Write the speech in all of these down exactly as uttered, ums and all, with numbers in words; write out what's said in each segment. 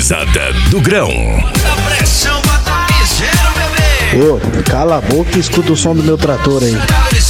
Pesada do Grão. A pressão bota ligeiro, bebê. Ô, cala a boca e escuta o som do meu trator aí.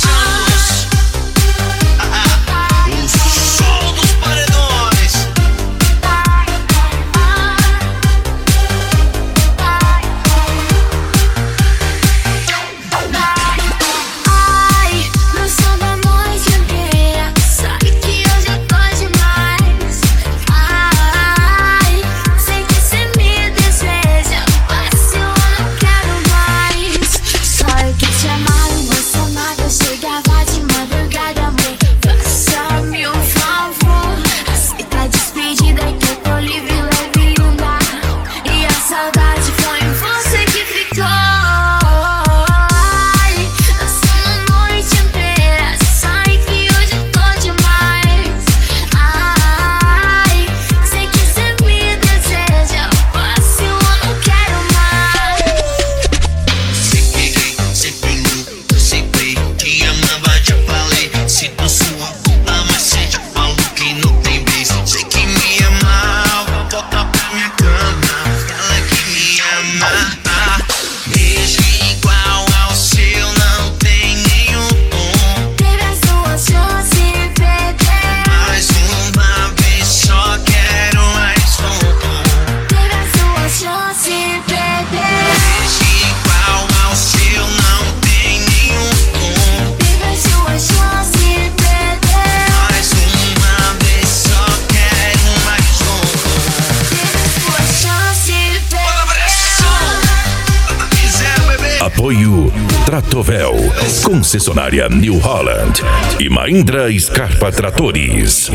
Apoio Tratovel, concessionária New Holland e Mahindra Scarpa Tratores.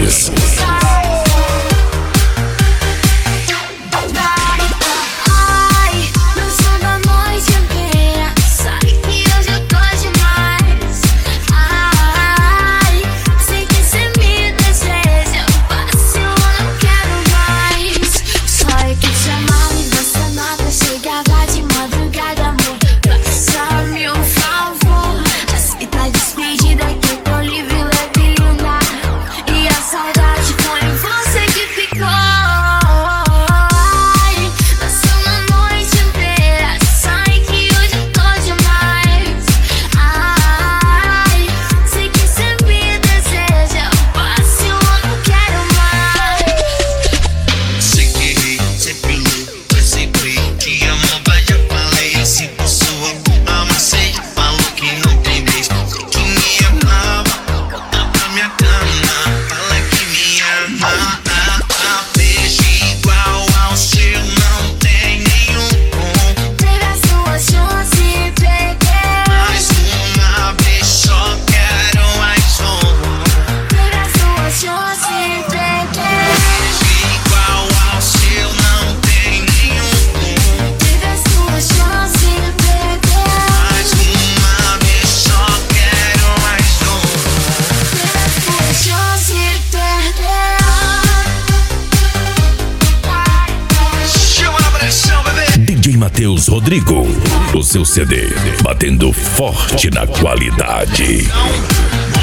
Matheus Rodrigo, o seu C D, batendo forte na qualidade.